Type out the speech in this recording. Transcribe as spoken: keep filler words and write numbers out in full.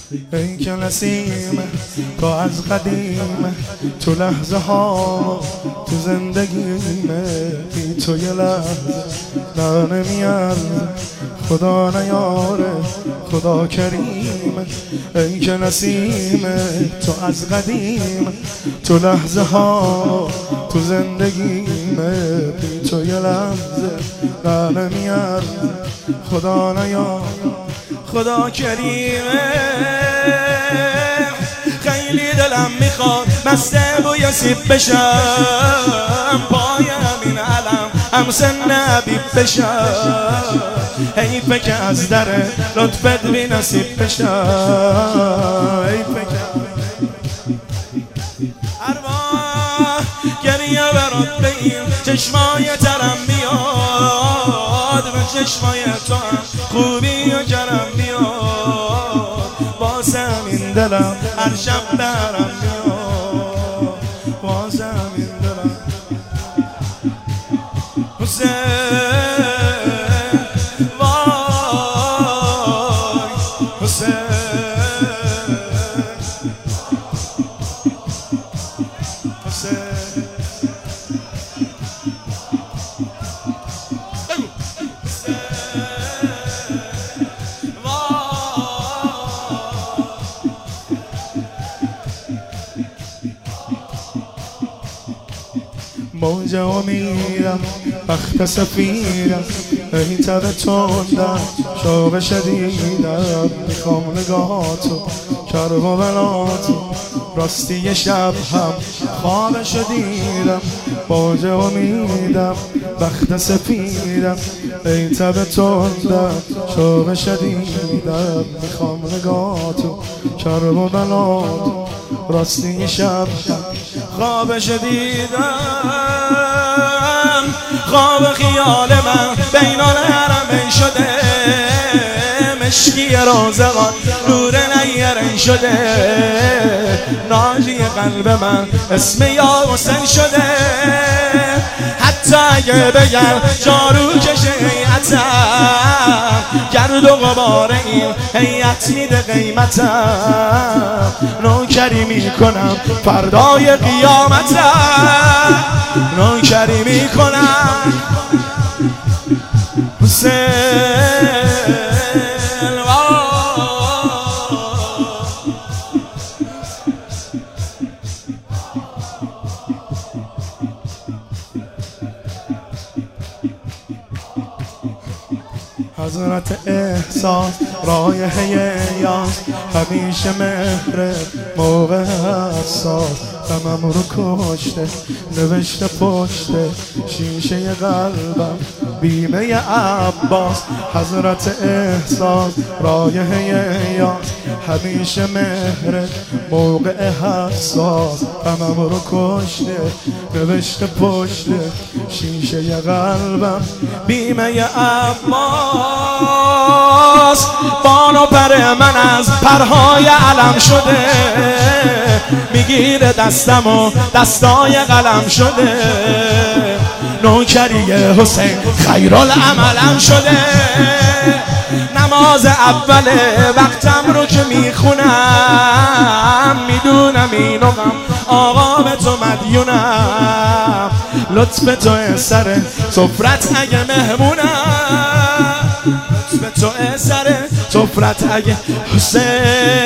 ای که نسیم تو از قدیم، تو لحظه ها تو زندگیمه، بی تو یه لحظه نه نمیارزه، خدا نیاره خدا کریم. ای که نسیم تو از قدیم، تو لحظه ها تو زندگیمه، بی تو یه لحظه نه نمیارزه، خدا نیاره خدا کریمه. خیلی دلم میخواد مسته بوی سیب بشم، پای همین علم هم سن عبیب بشم، حیفه که از در لطفت بی نصیب بشم، حیفه که ارواح گریه برات بگیر، چشمای ترم بیاد، به چشمای تو هم خوبی و کرم بیاد، واسه همین دلم هر شب برم بیاد، واسه همین دلم حسین وای حسین حسین موج امیدم بخت سفیدم، ای تب تندم شوق شدیدم، میخوام نگاهاتو کرب و بلاتو، راستی شب هم خواب شدیدم. موج امیدم بخت سفیدم، ای تب تندم شوق شدیدم، میخوام نگاهاتو کرب و بلاتو، راستی شب هم خواب شدیدم، خواب خیال من بین الحرمین شده، مشکی رازقان نور نیرین شده، ناجی قلب من اسم یا حسین شده، حتی اگه بگم جارو کشه هیئتم، گرد و غبار این هیئت میده قیمتم، نوکری میکنم فردای قیامتم، نوکری میکنم حسین. حضرت احساس رایحه یاس، همیشه مهر موقع حساس، غمم رو کشته نوشته پشت شیشه قلبم بیمه عباس. حضرت احساس رایحه یاس، همیشه مهر موقع حساس، غمم رو کشته نوشته پشت شیشه قلبم بیمه عباس. بال و پر من از پرهای علم شده، میگیره دستم و دستای قلم شده، نوکری حسین خیرالعملم شده، نماز اول وقتم رو که میخونم، میدونم اینو غم آقا به تو مدیونم، لطف تو سر سفرت اگه مهمونم، لطف تو سر سفرت اگه حسین